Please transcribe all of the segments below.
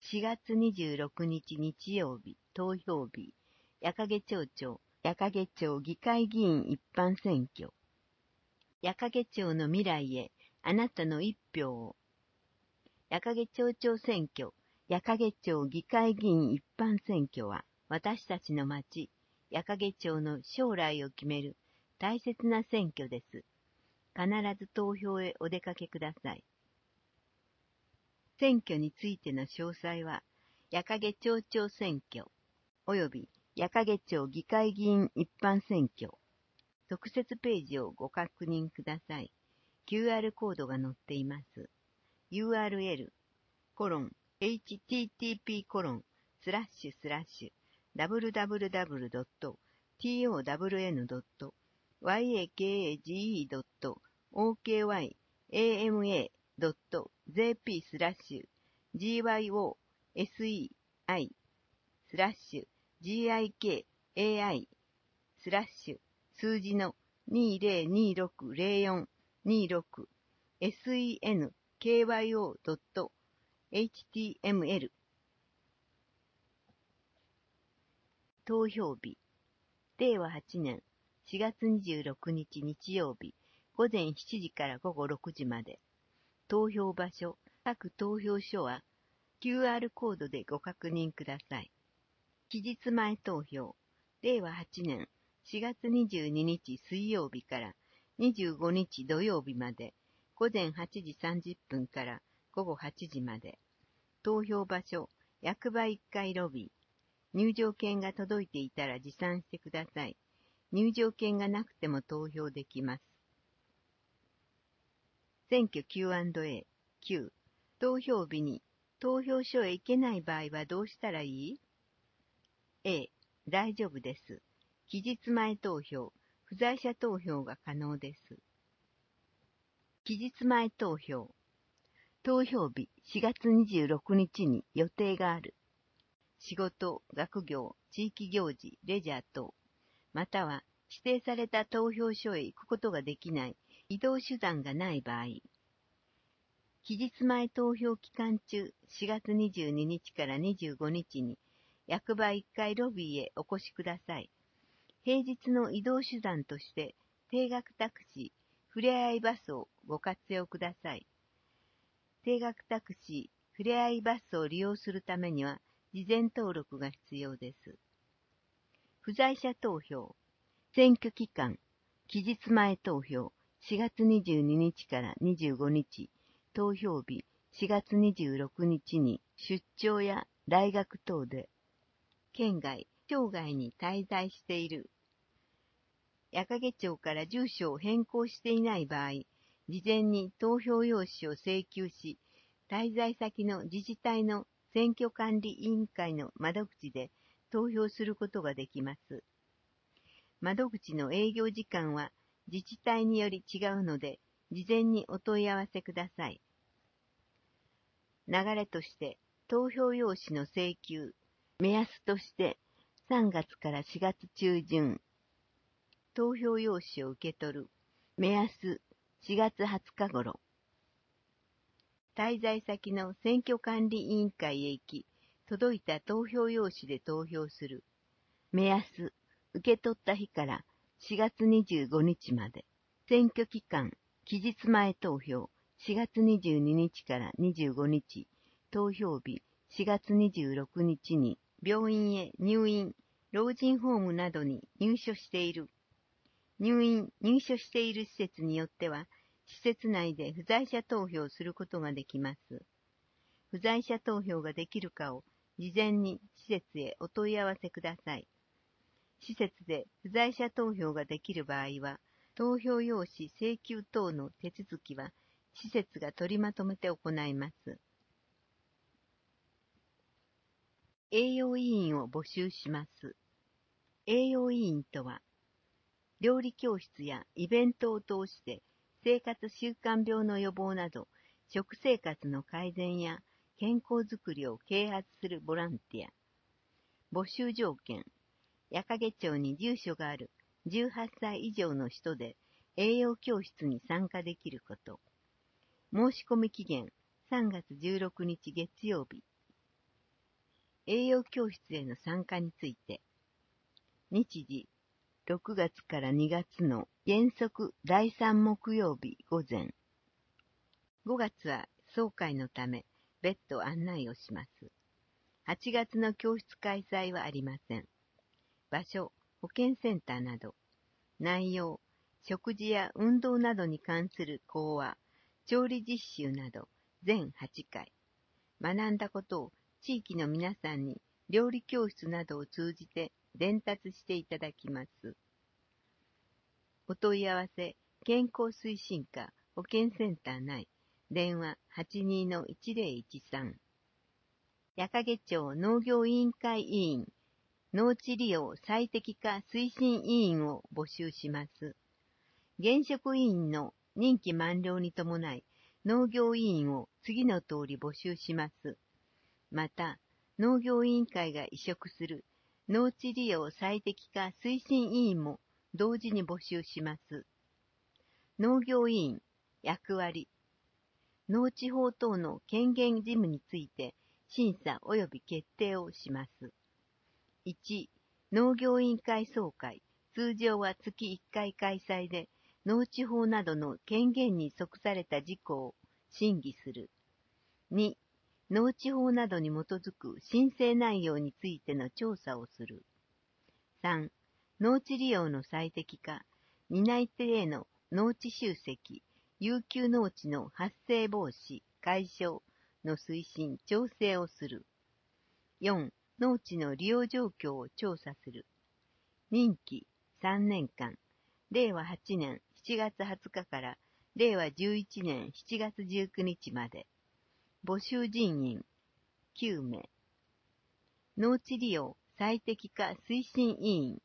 4月26日日曜日、投票日、矢掛町長、矢掛町議会議員一般選挙。矢掛町の未来へ、あなたの一票を。矢掛町長選挙、矢掛町議会議員一般選挙は、私たちの町、矢掛町の将来を決める大切な選挙です。必ず投票へお出かけください。選挙についての詳細は、矢掛町長選挙、および矢掛町議会議員一般選挙。特設ページをご確認ください。QR コードが載っています。www.tyowagame.gyei.oky.ama.jp/gyoi/gikai/数字の20260426 senkyo.html 投票日、令和8年4月26日日曜日、午前7時から午後6時まで。投票場所、各投票所は QR コードでご確認ください。期日前投票、令和8年4月22日水曜日から25日土曜日まで、午前8時30分から午後8時まで。投票場所、役場1階ロビー。入場券が届いていたら持参してください。入場券がなくても投票できます。選挙 Q&A、Q。投票日に投票所へ行けない場合はどうしたらいい？ A、大丈夫です。期日前投票、不在者投票が可能です。期日前投票。投票日4月26日に予定がある。仕事、学業、地域行事、レジャー等、または指定された投票所へ行くことができない移動手段がない場合、期日前投票期間中4月22日から25日に役場1階ロビーへお越しください。平日の移動手段として定額タクシー、ふれあいバスをご活用ください。定額タクシー、ふれあいバスを利用するためには事前登録が必要です。不在者投票、選挙期間、期日前投票、4月22日から25日、投票日、4月26日に出張や大学等で、県外、町外に滞在している。矢掛町から住所を変更していない場合、事前に投票用紙を請求し、滞在先の自治体の選挙管理委員会の窓口で投票することができます。窓口の営業時間は自治体により違うので、事前にお問い合わせください。流れとして、投票用紙の請求、目安として3月から4月中旬、投票用紙を受け取る、目安4月20日頃、滞在先の選挙管理委員会へ行き、届いた投票用紙で投票する。目安、受け取った日から4月25日まで。選挙期間、期日前投票、4月22日から25日。投票日、4月26日に病院へ入院、老人ホームなどに入所している。入所している施設によっては、施設内で不在者投票することができます。不在者投票ができるかを事前に施設へお問い合わせください。施設で不在者投票ができる場合は、投票用紙請求等の手続きは施設が取りまとめて行います。栄養委員を募集します。栄養委員とは、料理教室やイベントを通して生活習慣病の予防など、食生活の改善や健康づくりを啓発するボランティア。募集条件、矢掛町に住所がある18歳以上の人で栄養教室に参加できること。申し込み期限3月16日月曜日。 栄養教室への参加について、日時、6月から2月の原則第3木曜日午前。5月は総会のため別途案内をします。8月の教室開催はありません。場所、保健センターなど、内容、食事や運動などに関する講話、調理実習など全8回。学んだことを地域の皆さんに料理教室などを通じて伝達していただきます。お問い合わせ、健康推進課保健センター内、電話 82-1013。矢掛町農業委員会委員、農地利用最適化推進委員を募集します。現職委員の任期満了に伴い、農業委員を次の通り募集します。また、農業委員会が移植する農地利用最適化推進委員も同時に募集します。農業委員、役割、農地法等の権限事務について審査及び決定をします。1、農業委員会総会、通常は月1回開催で、農地法などの権限に即された事項を審議する。2、農地法などに基づく申請内容についての調査をする。3、農地利用の最適化、担い手への農地集積、遊休農地の発生防止、解消の推進、調整をする。4、農地の利用状況を調査する。任期3年間、令和8年7月20日から令和11年7月19日まで。募集人員9名。農地利用最適化推進委員。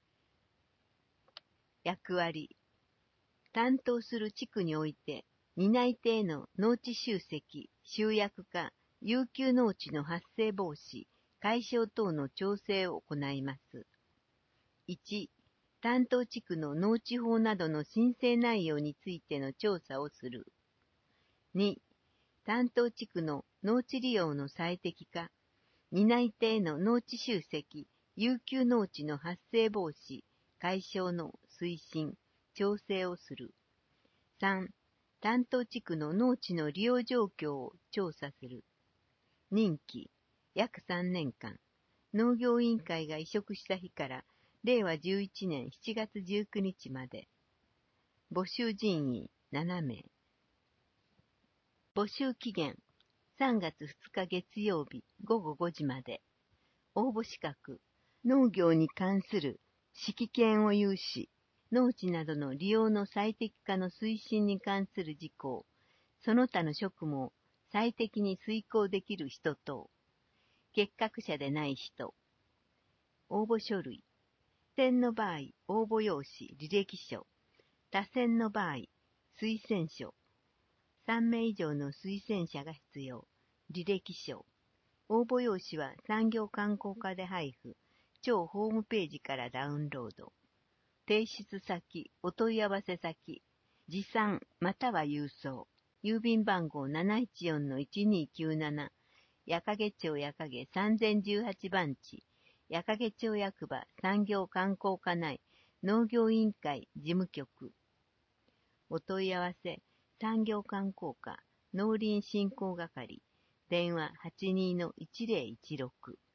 役割。担当する地区において、担い手への農地集積、集約化、遊休農地の発生防止、解消等の調整を行います。1、担当地区の農地法などの申請内容についての調査をする。2、担当地区の農地利用の最適化、担い手への農地集積、遊休農地の発生防止、解消の推進、調整をする。3、担当地区の農地の利用状況を調査する。任期、約3年間。農業委員会が移植した日から、令和11年7月19日まで。募集人員7名。募集期限、3月2日月曜日午後5時まで。応募資格、農業に関する指揮権を有し、農地などの利用の最適化の推進に関する事項、その他の職務を最適に遂行できる人等、結核者でない人。応募書類、選の場合、応募用紙、履歴書、他選の場合、推薦書、3名以上の推薦者が必要、履歴書。応募用紙は産業観光課で配布、庁ホームページからダウンロード。提出先、お問い合わせ先、持参または郵送。郵便番号 714-1297、矢掛町矢掛3018番地、矢掛町役場産業観光課内農業委員会事務局。お問い合わせ、産業観光課農林振興係、電話 82-1016。